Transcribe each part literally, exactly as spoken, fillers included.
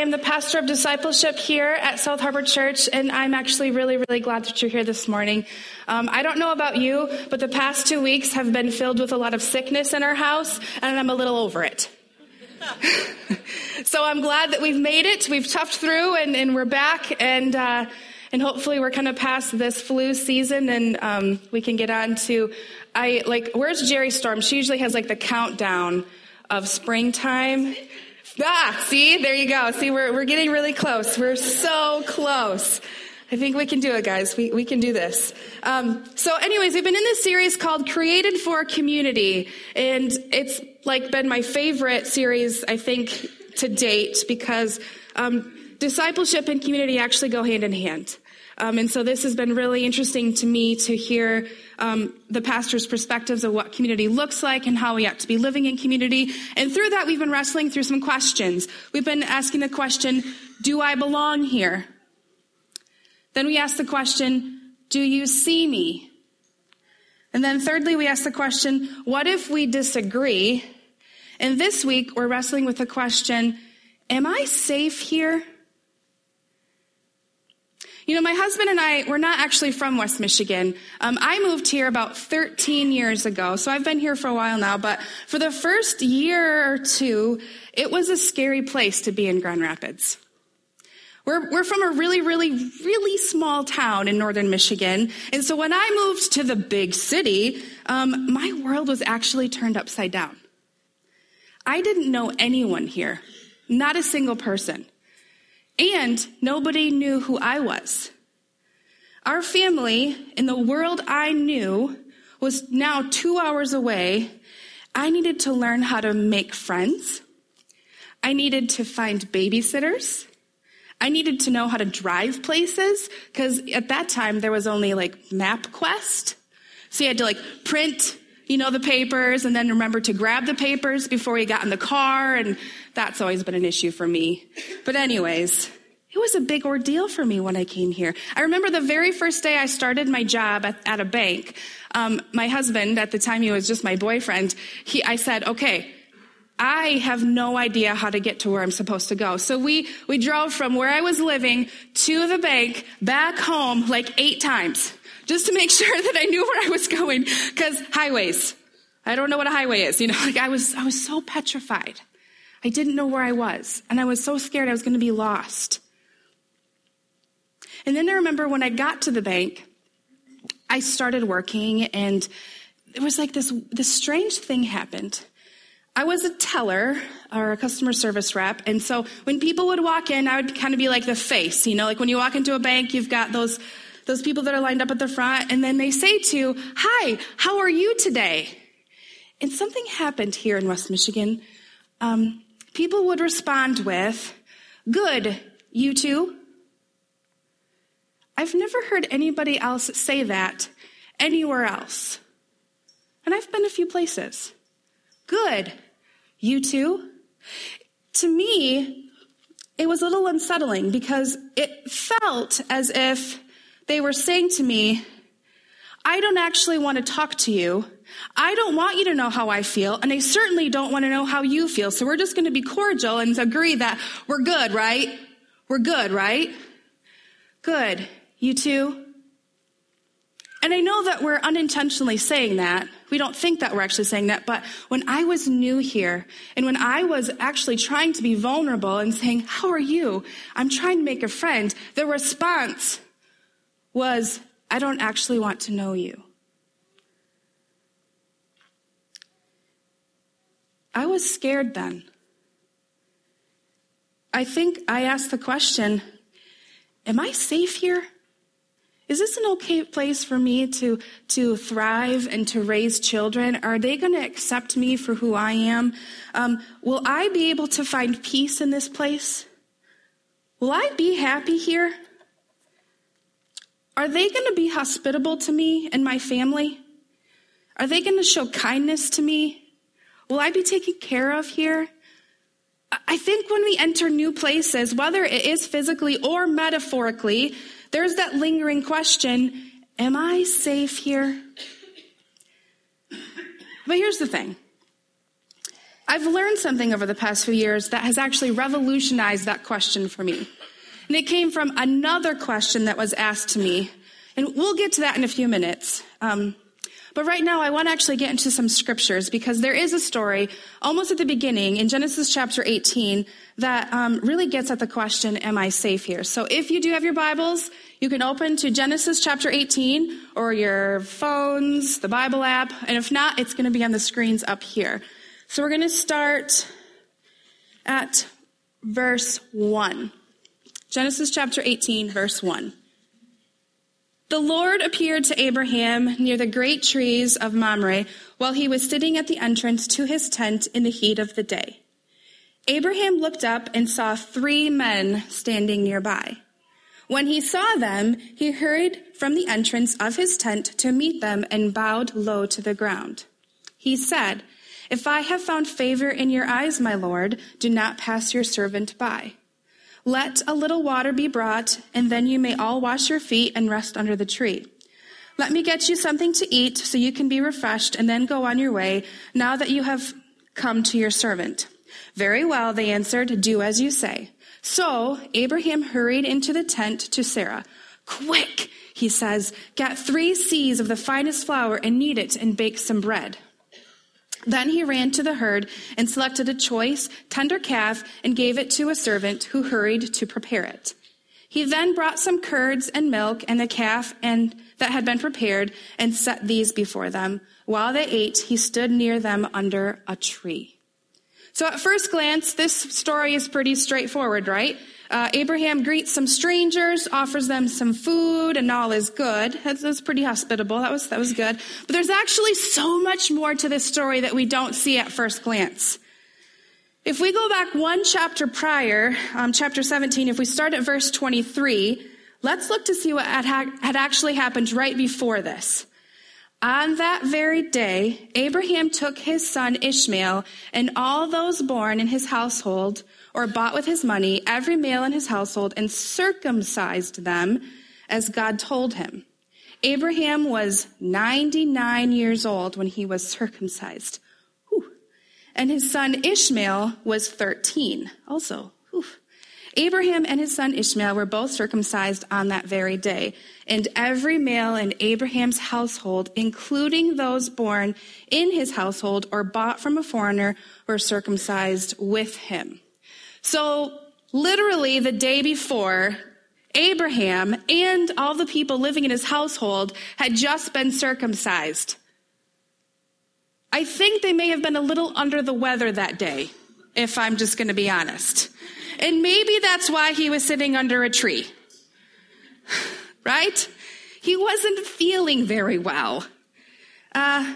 am the pastor of discipleship here at South Harbor Church, and I'm actually really, really glad that you're here this morning. Um, I don't know about you, but the past two weeks have been filled with a lot of sickness in our house, and I'm a little over it. So I'm glad that we've made it. We've toughed through, and, and we're back, and uh, and hopefully we're kind of past this flu season, and um, we can get on to, I like, where's Jerry Storm? She usually has like the countdown of springtime. Ah, see, there you go. See, we're we're getting really close. We're so close. I think we can do it, guys. We we can do this. Um, so anyways, we've been in this series called Created for Community, and it's like been my favorite series, I think, to date, because um, discipleship and community actually go hand in hand. Um, and so this has been really interesting to me to hear um, the pastor's perspectives of what community looks like and how we ought to be living in community. And through that, we've been wrestling through some questions. We've been asking the question, do I belong here? Then we ask the question, do you see me? And then thirdly, we ask the question, what if we disagree? And this week, we're wrestling with the question, am I safe here? You know, my husband and I, we're not actually from West Michigan. Um, I moved here about thirteen years ago, so I've been here for a while now. But for the first year or two, it was a scary place to be in Grand Rapids. We're, we're from a really, really, really small town in northern Michigan. And so when I moved to the big city, um, my world was actually turned upside down. I didn't know anyone here, not a single person. And nobody knew who I was. Our family, in the world I knew, was now two hours away. I needed to learn how to make friends. I needed to find babysitters. I needed to know how to drive places, because at that time there was only like MapQuest. So you had to like print, you know, the papers and then remember to grab the papers before you got in the car. And that's always been an issue for me. But anyways, it was a big ordeal for me when I came here. I remember the very first day I started my job at, at a bank. Um, my husband, at the time he was just my boyfriend, he, I said, okay, I have no idea how to get to where I'm supposed to go. So we, we drove from where I was living to the bank back home like eight times just to make sure that I knew where I was going. Because highways, I don't know what a highway is. You know, like I was, I was so petrified. I didn't know where I was. And I was so scared I was going to be lost. And then I remember when I got to the bank, I started working, and it was like this, this strange thing happened. I was a teller or a customer service rep. And so when people would walk in, I would kind of be like the face, you know, like when you walk into a bank, you've got those, those people that are lined up at the front, and then they say to you, hi, how are you today? And something happened here in West Michigan. Um, people would respond with, good, you too? I've never heard anybody else say that anywhere else. And I've been a few places. Good. You too? To me, it was a little unsettling because it felt as if they were saying to me, I don't actually want to talk to you. I don't want you to know how I feel, and I certainly don't want to know how you feel. So we're just going to be cordial and agree that we're good, right? We're good, right? Good. You too? And I know that we're unintentionally saying that. We don't think that we're actually saying that. But when I was new here, and when I was actually trying to be vulnerable and saying, how are you? I'm trying to make a friend. The response was, I don't actually want to know you. I was scared then. I think I asked the question, am I safe here? Is this an okay place for me to, to thrive and to raise children? Are they going to accept me for who I am? Um, will I be able to find peace in this place? Will I be happy here? Are they going to be hospitable to me and my family? Are they going to show kindness to me? Will I be taken care of here? I think when we enter new places, whether it is physically or metaphorically, there's that lingering question, am I safe here? But here's the thing. I've learned something over the past few years that has actually revolutionized that question for me. And it came from another question that was asked to me. And we'll get to that in a few minutes. Um, but right now, I want to actually get into some scriptures because there is a story almost at the beginning in Genesis chapter eighteen that um, really gets at the question, am I safe here? So if you do have your Bibles, you can open to Genesis chapter eighteen or your phones, the Bible app. And if not, it's going to be on the screens up here. So we're going to start at verse one. Genesis chapter eighteen, verse one. The Lord appeared to Abraham near the great trees of Mamre while he was sitting at the entrance to his tent in the heat of the day. Abraham looked up and saw three men standing nearby. When he saw them, he hurried from the entrance of his tent to meet them and bowed low to the ground. He said, "If I have found favor in your eyes, my Lord, do not pass your servant by. Let a little water be brought, and then you may all wash your feet and rest under the tree. Let me get you something to eat so you can be refreshed and then go on your way now that you have come to your servant." "Very well," they answered, "do as you say." So Abraham hurried into the tent to Sarah. "Quick," he says, "get three seahs of the finest flour and knead it and bake some bread." Then he ran to the herd and selected a choice, tender calf and gave it to a servant who hurried to prepare it. He then brought some curds and milk and the calf and that had been prepared and set these before them. While they ate, he stood near them under a tree. So at first glance, this story is pretty straightforward, right? Uh, Abraham greets some strangers, offers them some food, and all is good. That's, that's pretty hospitable. That was, that was good. But there's actually so much more to this story that we don't see at first glance. If we go back one chapter prior, um, chapter seventeen, if we start at verse twenty-three, let's look to see what had, had actually happened right before this. On that very day, Abraham took his son Ishmael and all those born in his household or bought with his money, every male in his household, and circumcised them as God told him. Abraham was ninety-nine years old when he was circumcised. Whew. And his son Ishmael was thirteen also. Whew. Abraham and his son Ishmael were both circumcised on that very day, and every male in Abraham's household, including those born in his household or bought from a foreigner, were circumcised with him. So literally the day before, Abraham and all the people living in his household had just been circumcised. I think they may have been a little under the weather that day, if I'm just going to be honest. And maybe that's why he was sitting under a tree, right? He wasn't feeling very well. Uh,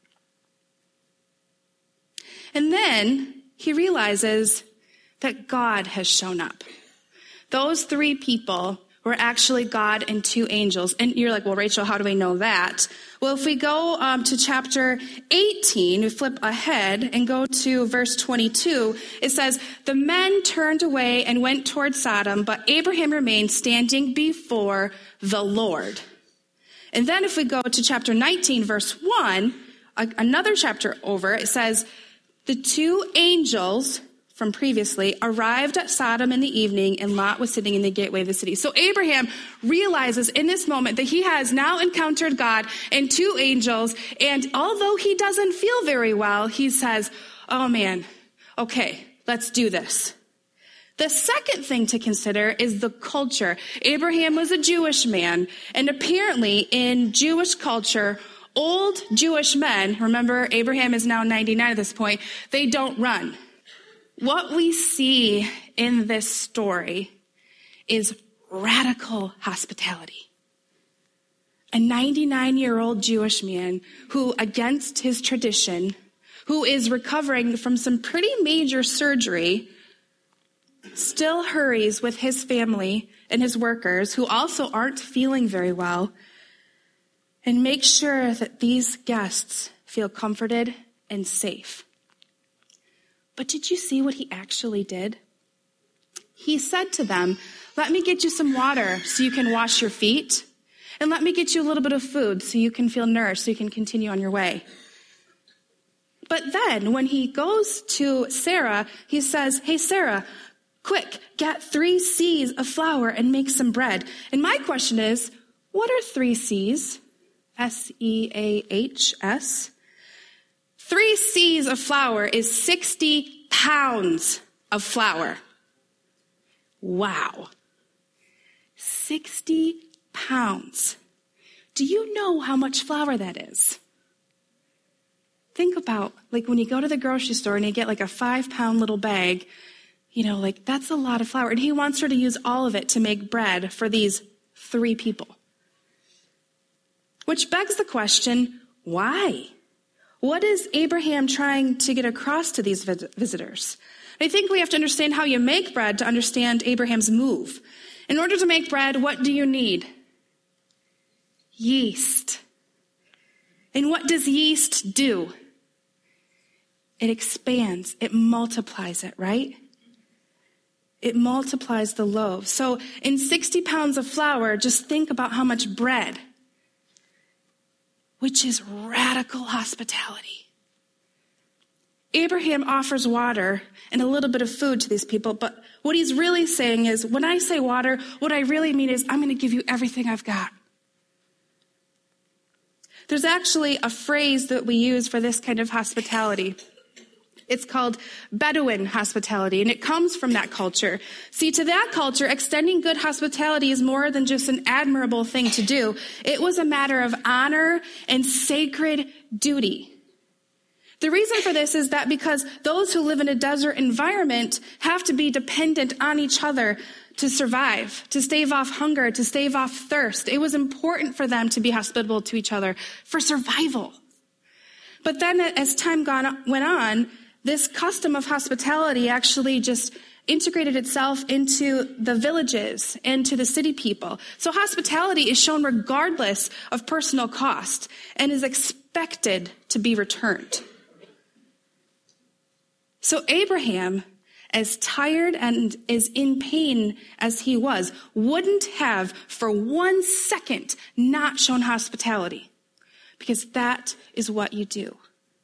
and then he realizes that God has shown up. Those three people were actually God and two angels. And you're like, well, Rachel, how do we know that? Well, if we go um, to chapter eighteen, we flip ahead and go to verse twenty-two, it says, the men turned away and went toward Sodom, but Abraham remained standing before the Lord. And then if we go to chapter nineteen, verse one, a- another chapter over, it says, the two angels from previously arrived at Sodom in the evening, and Lot was sitting in the gateway of the city. So Abraham realizes in this moment that he has now encountered God and two angels, and although he doesn't feel very well, he says, oh man, okay, let's do this. The second thing to consider is the culture. Abraham was a Jewish man, and apparently in Jewish culture, old Jewish men, remember Abraham is now ninety-nine at this point, they don't run. What we see in this story is radical hospitality. A ninety-nine-year-old Jewish man who, against his tradition, who is recovering from some pretty major surgery, still hurries with his family and his workers, who also aren't feeling very well, and makes sure that these guests feel comforted and safe. But did you see what he actually did? He said to them, let me get you some water so you can wash your feet, and let me get you a little bit of food so you can feel nourished, so you can continue on your way. But then when he goes to Sarah, he says, hey, Sarah, quick, get three seahs of flour and make some bread. And my question is, what are three seahs? S E A H S. Three seahs of flour is sixty pounds of flour. Wow. sixty pounds. Do you know how much flour that is? Think about, like, when you go to the grocery store and you get like a five pound little bag, you know, like, that's a lot of flour. And he wants her to use all of it to make bread for these three people. Which begs the question, why? What is Abraham trying to get across to these visitors? I think we have to understand how you make bread to understand Abraham's move. In order to make bread, what do you need? Yeast. And what does yeast do? It expands, it multiplies it, right? It multiplies the loaf. So in sixty pounds of flour, just think about how much bread, which is radical hospitality. Abraham offers water and a little bit of food to these people, but what he's really saying is, when I say water, what I really mean is, I'm going to give you everything I've got. There's actually a phrase that we use for this kind of hospitality. It's called Bedouin hospitality, and it comes from that culture. See, to that culture, extending good hospitality is more than just an admirable thing to do. It was a matter of honor and sacred duty. The reason for this is that because those who live in a desert environment have to be dependent on each other to survive, to stave off hunger, to stave off thirst. It was important for them to be hospitable to each other for survival. But then as time gone, went on, this custom of hospitality actually just integrated itself into the villages and to the city people. So hospitality is shown regardless of personal cost and is expected to be returned. So Abraham, as tired and as in pain as he was, wouldn't have for one second not shown hospitality, because that is what you do.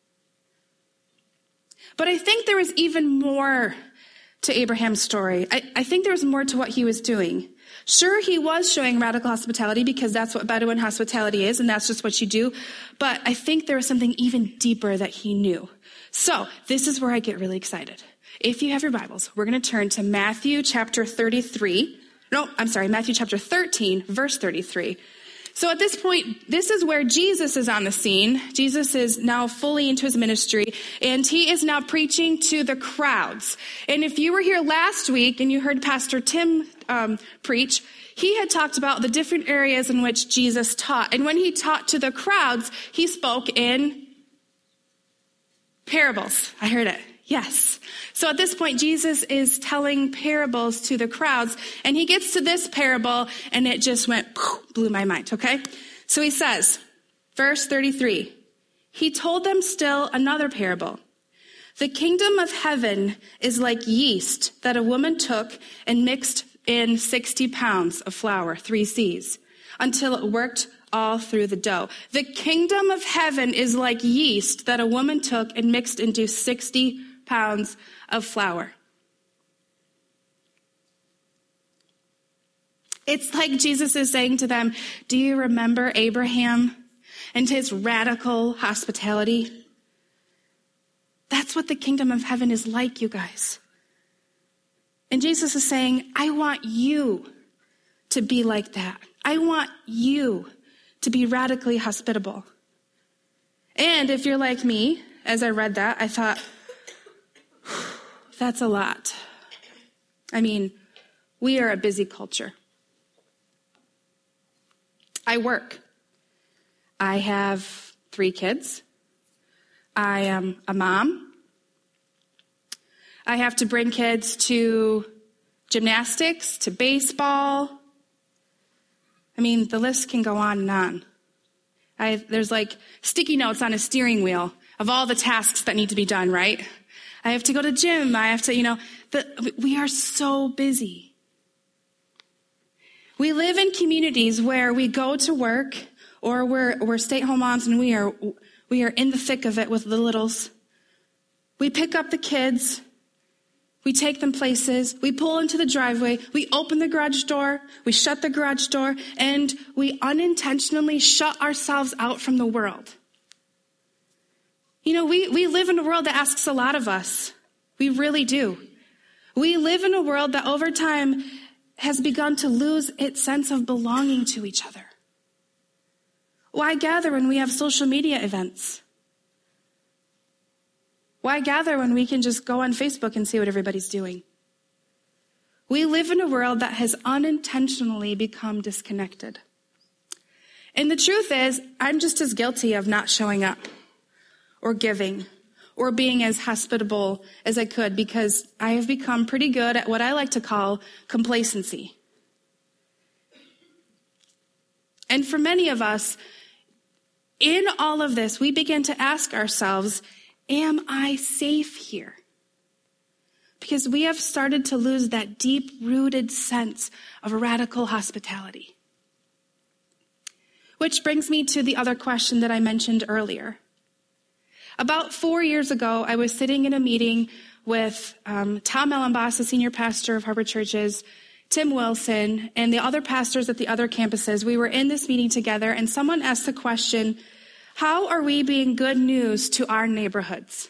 But I think there was even more to Abraham's story. I, I think there was more to what he was doing. Sure, he was showing radical hospitality because that's what Bedouin hospitality is, and that's just what you do. But I think there was something even deeper that he knew. So this is where I get really excited. If you have your Bibles, we're going to turn to Matthew chapter thirty-three. No, I'm sorry, Matthew chapter thirteen, verse thirty-three. So at this point, this is where Jesus is on the scene. Jesus is now fully into his ministry, and he is now preaching to the crowds. And if you were here last week and you heard Pastor Tim um, preach, he had talked about the different areas in which Jesus taught. And when he taught to the crowds, he spoke in parables. I heard it. Yes. So at this point, Jesus is telling parables to the crowds, and he gets to this parable, and it just went, blew my mind, okay? So he says, verse thirty-three, he told them still another parable. The kingdom of heaven is like yeast that a woman took and mixed in sixty pounds of flour, three seahs, until it worked all through the dough. The kingdom of heaven is like yeast that a woman took and mixed into sixty pounds of flour. It's like Jesus is saying to them, do you remember Abraham and his radical hospitality? That's what the kingdom of heaven is like, you guys. And Jesus is saying, I want you to be like that. I want you to be radically hospitable. And if you're like me, as I read that, I thought, that's a lot. I mean, we are a busy culture. I work. I have three kids. I am a mom. I have to bring kids to gymnastics, to baseball. I mean, the list can go on and on. I, there's like sticky notes on a steering wheel of all the tasks that need to be done, right? I have to go to gym. I have to, you know, the, we are so busy. We live in communities where we go to work, or we're, we're stay-at-home moms, and we are, we are in the thick of it with the littles. We pick up the kids. We take them places. We pull into the driveway. We open the garage door. We shut the garage door. And we unintentionally shut ourselves out from the world. You know, we, we live in a world that asks a lot of us. We really do. We live in a world that over time has begun to lose its sense of belonging to each other. Why gather when we have social media events? Why gather when we can just go on Facebook and see what everybody's doing? We live in a world that has unintentionally become disconnected. And the truth is, I'm just as guilty of not showing up or giving or being as hospitable as I could because I have become pretty good at what I like to call complacency. And for many of us, in all of this, we begin to ask ourselves, am I safe here? Because we have started to lose that deep-rooted sense of radical hospitality. Which brings me to the other question that I mentioned earlier. About four years ago, I was sitting in a meeting with um, Tom Ellenboss, the senior pastor of Harbor Churches, Tim Wilson, and the other pastors at the other campuses. We were in this meeting together, and someone asked the question, how are we being good news to our neighborhoods?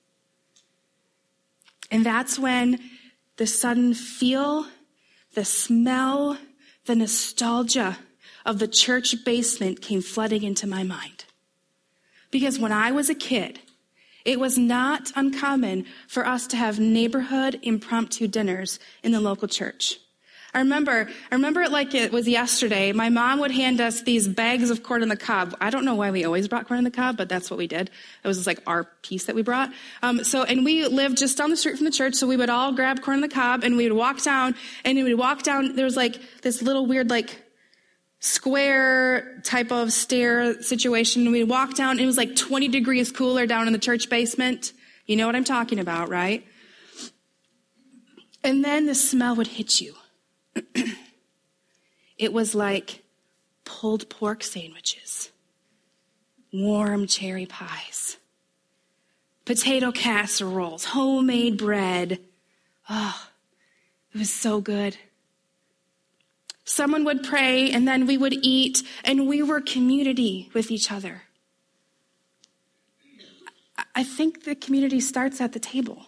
And that's when the sudden feel, the smell, the nostalgia of the church basement came flooding into my mind. Because when I was a kid, it was not uncommon for us to have neighborhood impromptu dinners in the local church. I remember, I remember it like it was yesterday. My mom would hand us these bags of corn on the cob. I don't know why we always brought corn on the cob, but that's what we did. It was just like our piece that we brought. Um, so, and we lived just down the street from the church, so we would all grab corn on the cob and we would walk down, and we would walk down. There was like this little weird like square type of stair situation. We'd walk down. It was like twenty degrees cooler down in the church basement. You know what I'm talking about, right? And then the smell would hit you. It was like pulled pork sandwiches, warm cherry pies, potato casseroles, homemade bread. Oh, it was so good. Someone would pray, and then we would eat, and we were community with each other. I think the community starts at the table.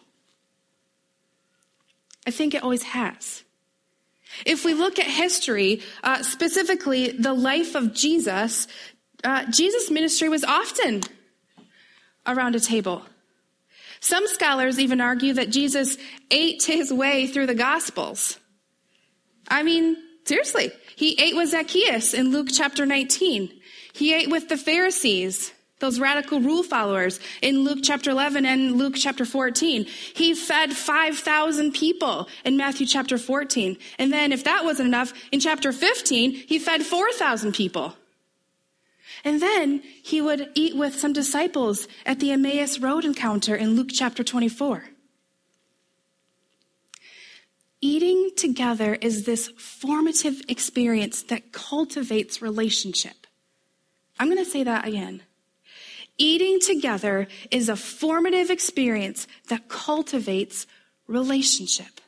I think it always has. If we look at history, uh, specifically the life of Jesus, uh, Jesus' ministry was often around a table. Some scholars even argue that Jesus ate his way through the Gospels. I mean, seriously, he ate with Zacchaeus in Luke chapter nineteen. He ate with the Pharisees, those radical rule followers, in Luke chapter eleven and Luke chapter fourteen. He fed five thousand people in Matthew chapter fourteen. And then if that wasn't enough, in chapter fifteen, he fed four thousand people. And then he would eat with some disciples at the Emmaus Road encounter in Luke chapter twenty-four. Eating together is this formative experience that cultivates relationship. I'm going to say that again. Eating together is a formative experience that cultivates relationship.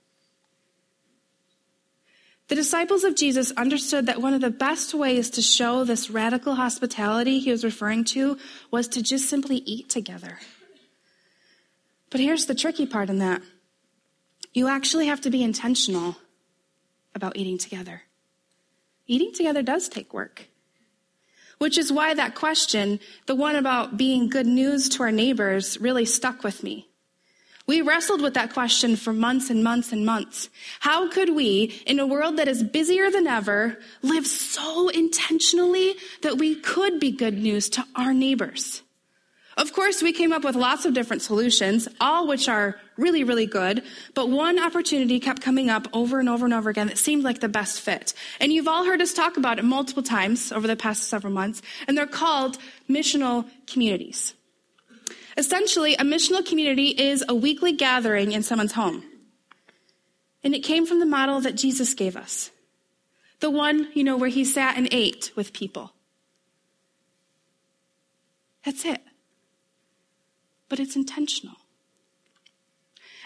The disciples of Jesus understood that one of the best ways to show this radical hospitality he was referring to was to just simply eat together. But here's the tricky part in that. You actually have to be intentional about eating together. Eating together does take work. Which is why that question, the one about being good news to our neighbors, really stuck with me. We wrestled with that question for months and months and months. How could we, in a world that is busier than ever, live so intentionally that we could be good news to our neighbors? Of course, we came up with lots of different solutions, all which are really, really good, but one opportunity kept coming up over and over and over again that seemed like the best fit. And you've all heard us talk about it multiple times over the past several months, and they're called missional communities. Essentially, a missional community is a weekly gathering in someone's home. And it came from the model that Jesus gave us. The one, you know, where he sat and ate with people. That's it. But it's intentional.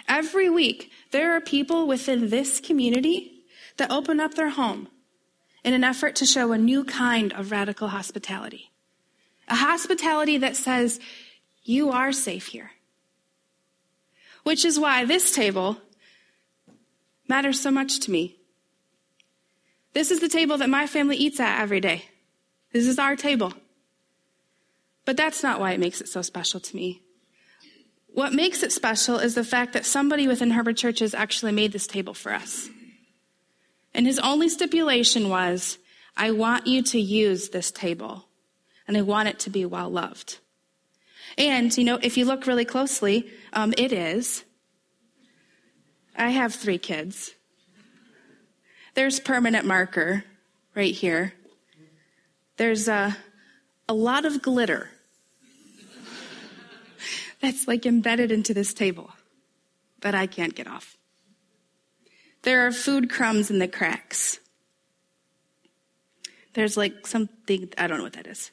Every week, there are people within this community that open up their home in an effort to show a new kind of radical hospitality. A hospitality that says, you are safe here. Which is why this table matters so much to me. This is the table that my family eats at every day. This is our table. But that's not why it makes it so special to me. What makes it special is the fact that somebody within Herbert Churches actually made this table for us. And his only stipulation was, I want you to use this table, and I want it to be well loved. And, you know, if you look really closely, um, it is. I have three kids. There's permanent marker right here. There's a, a lot of glitter that's like embedded into this table that I can't get off. There are food crumbs in the cracks. There's like something, I don't know what that is.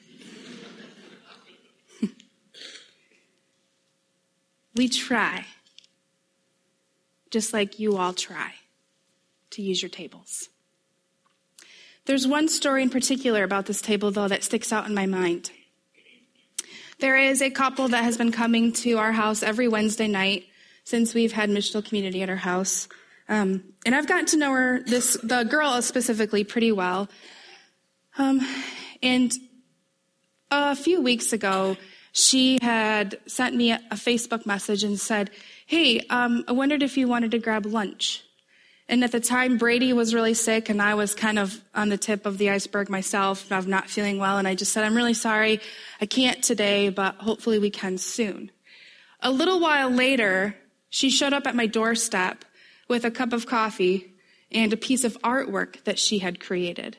We try, just like you all try, to use your tables. There's one story in particular about this table, though, that sticks out in my mind. There is a couple that has been coming to our house every Wednesday night since we've had missional community at our house. Um, and I've gotten to know her, this the girl specifically, pretty well. Um, and a few weeks ago, she had sent me a, a Facebook message and said, hey, um, I wondered if you wanted to grab lunch. And at the time, Brady was really sick, and I was kind of on the tip of the iceberg myself, of not feeling well. And I just said, I'm really sorry, I can't today, but hopefully we can soon. A little while later, she showed up at my doorstep with a cup of coffee and a piece of artwork that she had created.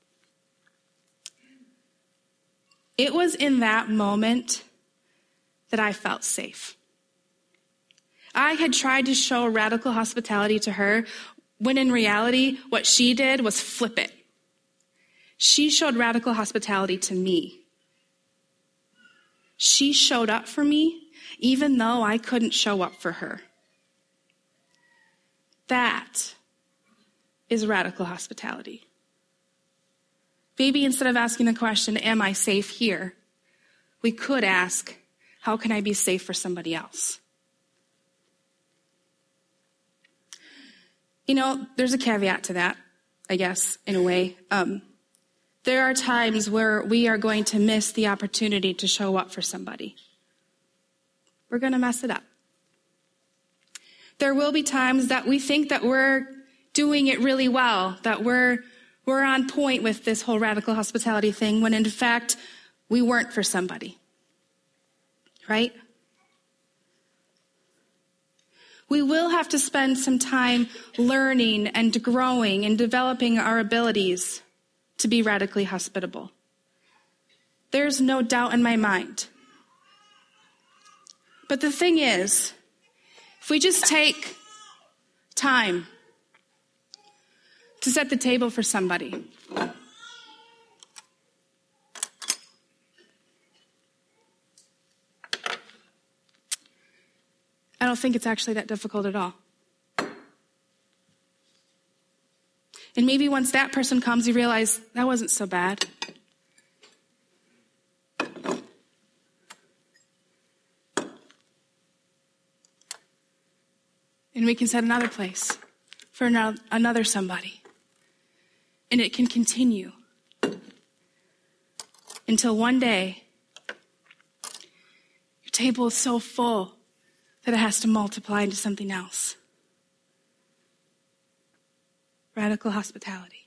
It was in that moment that I felt safe. I had tried to show radical hospitality to her, when in reality, what she did was flip it. She showed radical hospitality to me. She showed up for me, even though I couldn't show up for her. That is radical hospitality. Maybe instead of asking the question, am I safe here? We could ask, how can I be safe for somebody else? You know, there's a caveat to that, I guess, in a way. Um, there are times where we are going to miss the opportunity to show up for somebody. We're going to mess it up. There will be times that we think that we're doing it really well, that we're we're on point with this whole radical hospitality thing, when in fact, we weren't for somebody. Right? We will have to spend some time learning and growing and developing our abilities to be radically hospitable. There's no doubt in my mind. But the thing is, if we just take time to set the table for somebody, I don't think it's actually that difficult at all. And maybe once that person comes, you realize that wasn't so bad. And we can set another place for another somebody. And it can continue until one day your table is so full that it has to multiply into something else. Radical hospitality.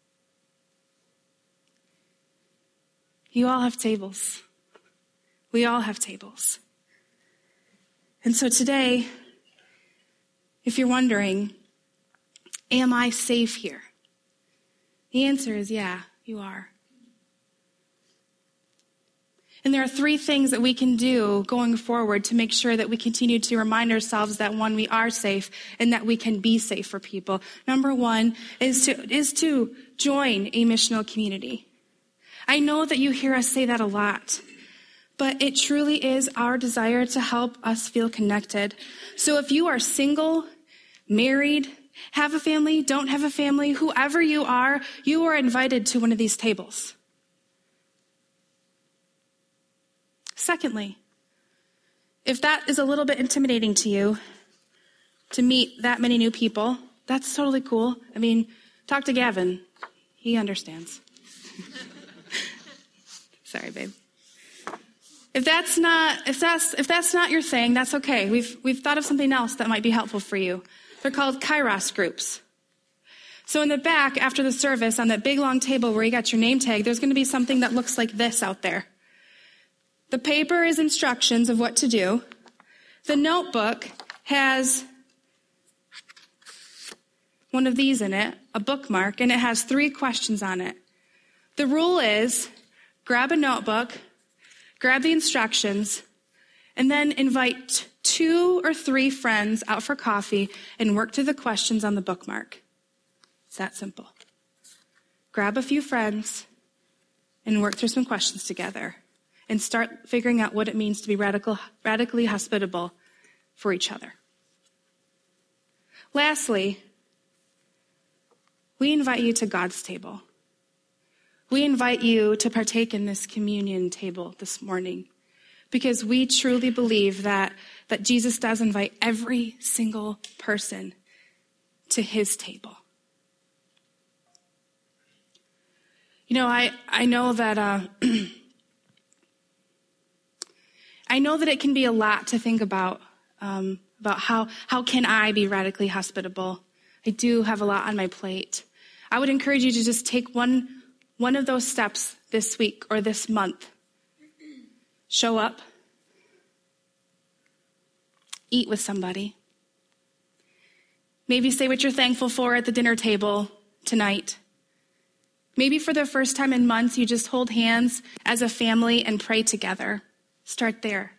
You all have tables. We all have tables. And so today, if you're wondering, am I safe here? The answer is yeah, you are. And there are three things that we can do going forward to make sure that we continue to remind ourselves that, one, we are safe and that we can be safe for people. Number one is to, is to join a missional community. I know that you hear us say that a lot, but it truly is our desire to help us feel connected. So if you are single, married, have a family, don't have a family, whoever you are, you are invited to one of these tables. Secondly, if that is a little bit intimidating to you, to meet that many new people, that's totally cool. I mean, talk to Gavin. He understands. Sorry, babe. If that's not if that's if that's not your thing, that's okay. We've we've thought of something else that might be helpful for you. They're called Kairos groups. So in the back, after the service, on that big long table where you got your name tag, there's going to be something that looks like this out there. The paper is instructions of what to do. The notebook has one of these in it, a bookmark, and it has three questions on it. The rule is grab a notebook, grab the instructions, and then invite two or three friends out for coffee and work through the questions on the bookmark. It's that simple. Grab a few friends and work through some questions together and start figuring out what it means to be radical, radically hospitable for each other. Lastly, we invite you to God's table. We invite you to partake in this communion table this morning because we truly believe that, that Jesus does invite every single person to his table. You know, I, I know that uh, I know that it can be a lot to think about, um, about how, how can I be radically hospitable. I do have a lot on my plate. I would encourage you to just take one, one of those steps this week or this month. Show up. Eat with somebody. Maybe say what you're thankful for at the dinner table tonight. Maybe for the first time in months, you just hold hands as a family and pray together. Start there.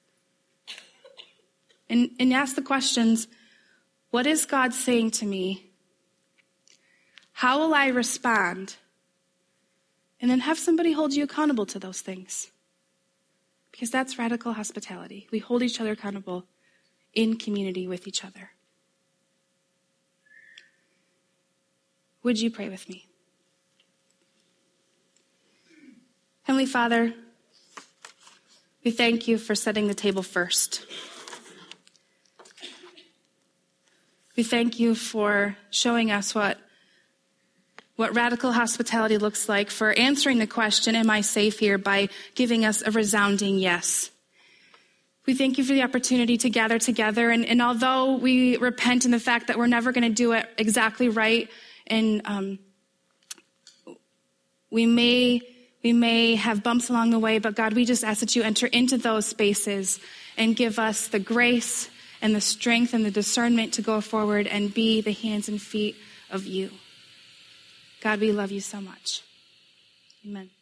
And, and ask the questions, what is God saying to me? How will I respond? And then have somebody hold you accountable to those things. Because that's radical hospitality. We hold each other accountable in community with each other. Would you pray with me? Heavenly Father, we thank you for setting the table first. We thank you for showing us what, what radical hospitality looks like, for answering the question, am I safe here, by giving us a resounding yes. We thank you for the opportunity to gather together, and, and although we repent in the fact that we're never going to do it exactly right, and um, we may... We may have bumps along the way, but God, we just ask that you enter into those spaces and give us the grace and the strength and the discernment to go forward and be the hands and feet of you. God, we love you so much. Amen.